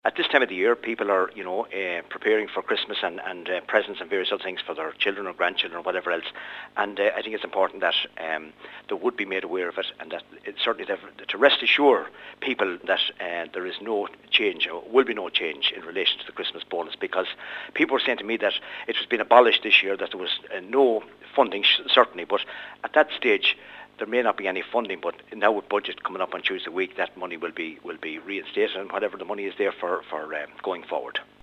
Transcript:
At this time of the year, people are, preparing for Christmas and presents and various other things for their children or grandchildren or whatever else. And I think it's important that they would be made aware of it, and that it's certainly to rest assure people that there is no change, or will be no change in relation to the Christmas bonus, because people were saying to me that it was being abolished this year, that there was no funding, certainly, but at that stage, there may not be any funding, but now with budget coming up on Tuesday week, that money will be reinstated, and whatever the money is there for going forward.